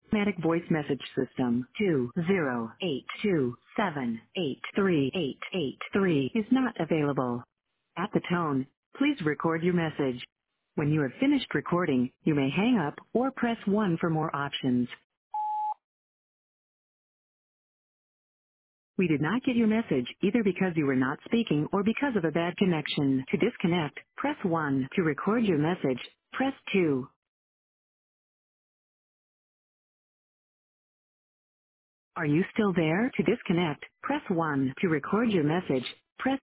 automatic voice message system 20827838883 is not available. At the tone, please record your message. When you have finished recording, you may hang up or press 1 for more options. We did not get your message either because you were not speaking or because of a bad connection. To disconnect, press 1. To record your message, press 2. Are you still there? To disconnect, press 1. To record your message,